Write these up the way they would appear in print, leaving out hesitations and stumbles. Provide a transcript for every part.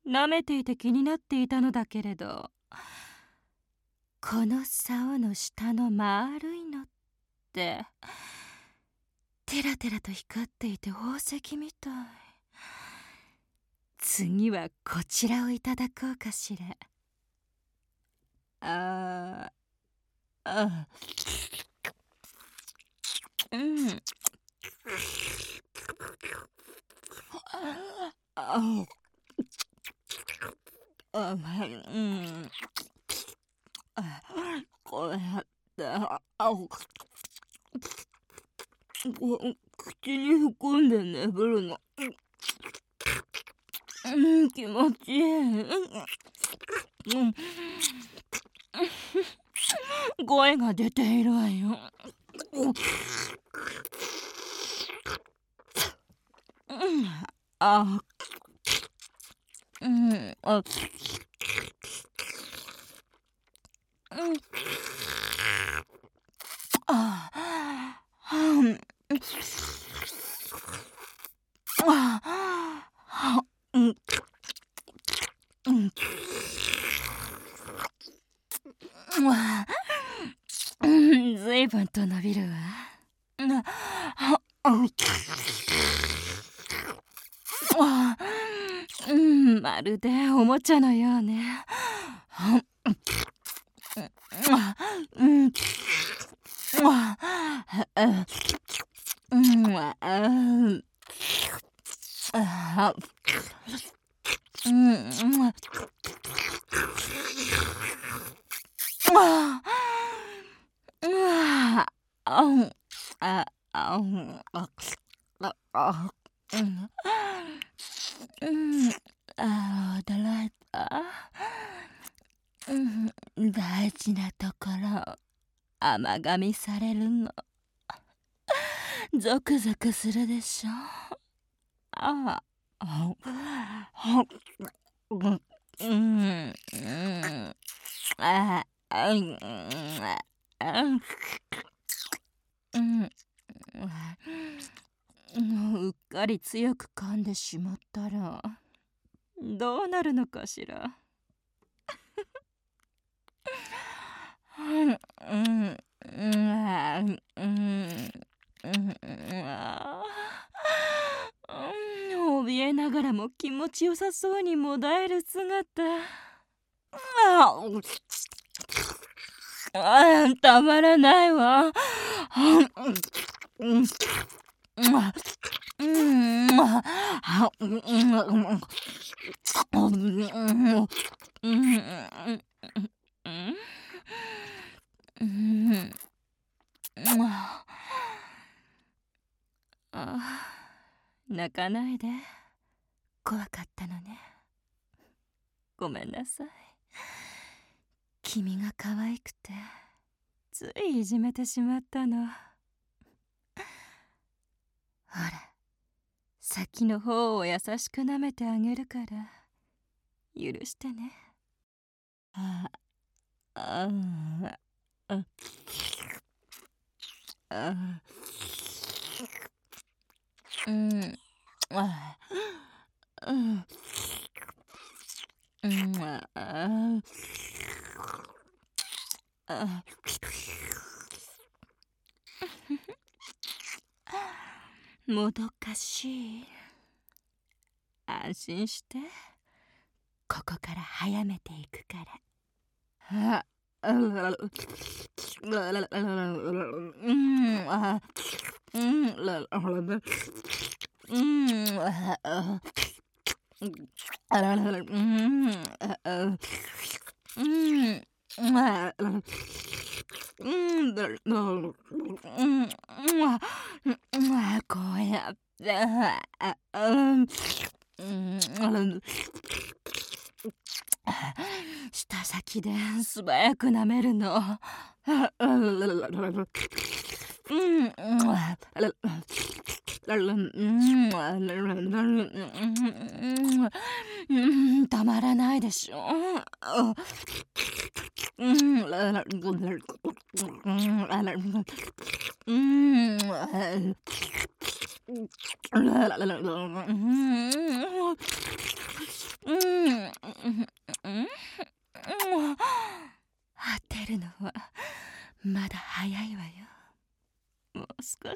舐めていて気になっていたのだけれど、この竿の下の丸いのってテラテラと光っていて宝石みたい。次はこちらをいただこうかしら。ああ、うん。ああ、うん。こうやって口に含んで眠るの、気持ちいい。声が出ているわよ。あ、あ、ずいぶんと伸びるわ。まるでおもちゃのようね。驚いた。大事なところ甘噛みされるのゾクゾクするでしょ。ああ、うっかり強く噛んでしまったらどうなるのかしら。怯えながらも気持ちよさそうにもだえる姿、たまらないわ。泣かないで。怖かったのね。ごめんなさい。君が可愛くてついいじめてしまったの。ほら、先の方を優しく舐めてあげるから許してね。ああああもどかしい。安心して、ここから早めていくから。こうやって舌先で素早く舐めるの。たまらないでしょ。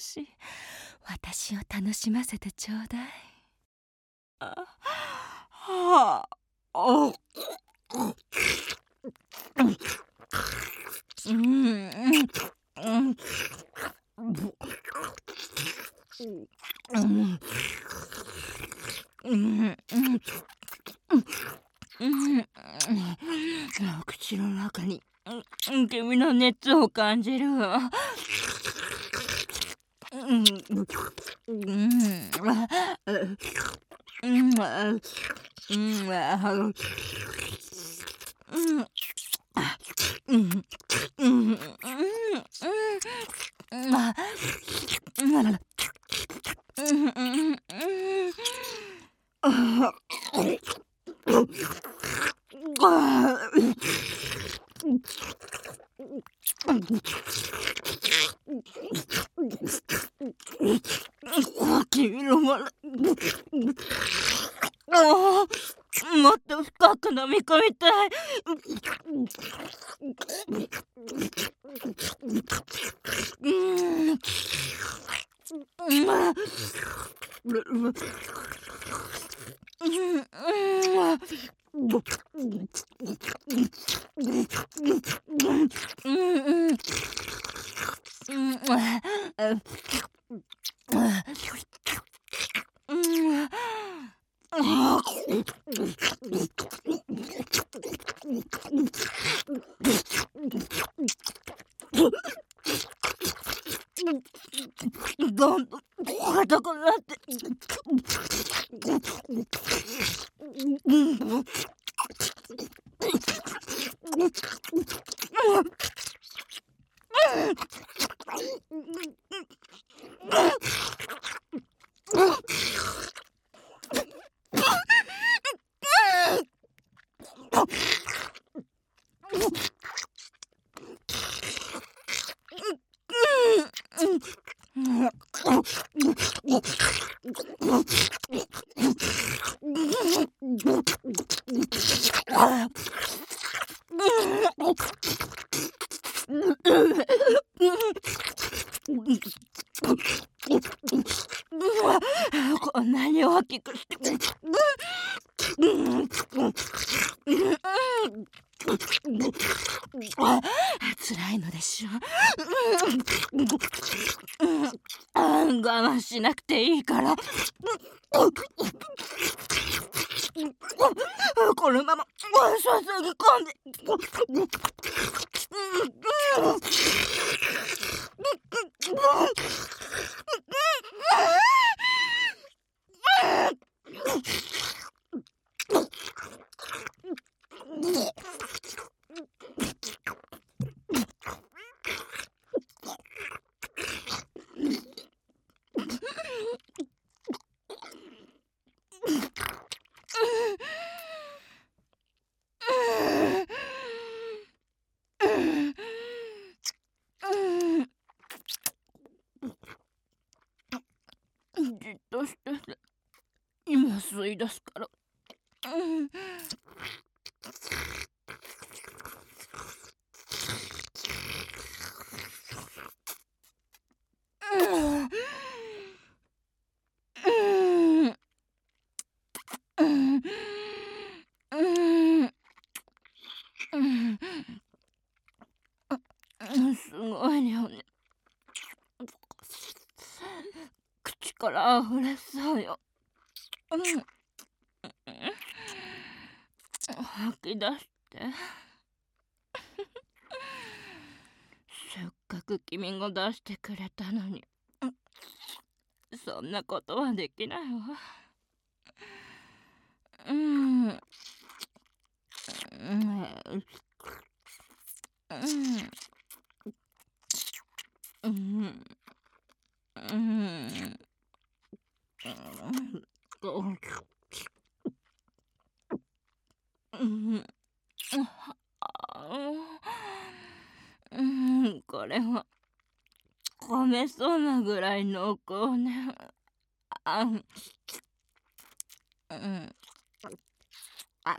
し私を楽しませてちょうだい。あ、はあ、お、うん、うん、うん、うん、うん、口の中に君の熱を感じるわ。うん、うん、うん、うん、うん、うん、君のまれ、もっと深く飲み込みたい。うん、どんどん硬くなって。こんなに大きくして。辛いのでしょ我慢しなくていいから。このまま注ぎ込んで。じっとしてて、今吸い出すから。すごいよね。口から溢れそうよ。吐き出して。せっかく君が出してくれたのに、そんなことはできないわ。うん、うん、うん、うん、これは噛めそうなぐらい濃厚ね。あ、うん、あ、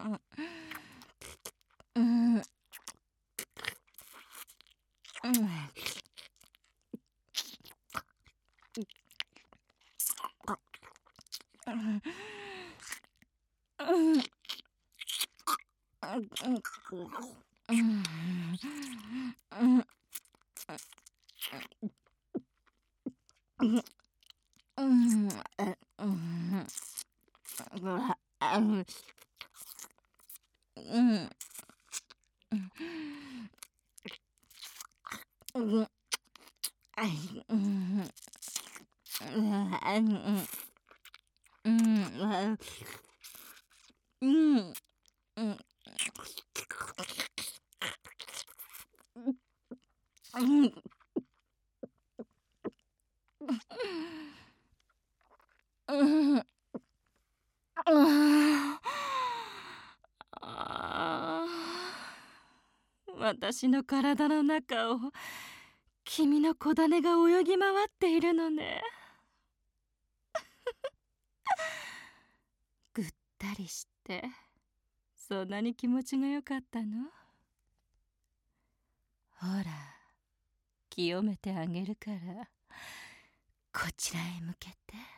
うん、うん。 私の体の中を君の子種が泳ぎ回っているのね。ぐったりしてそんなに気持ちが良かったの？ほら、清めてあげるからこちらへ向けて。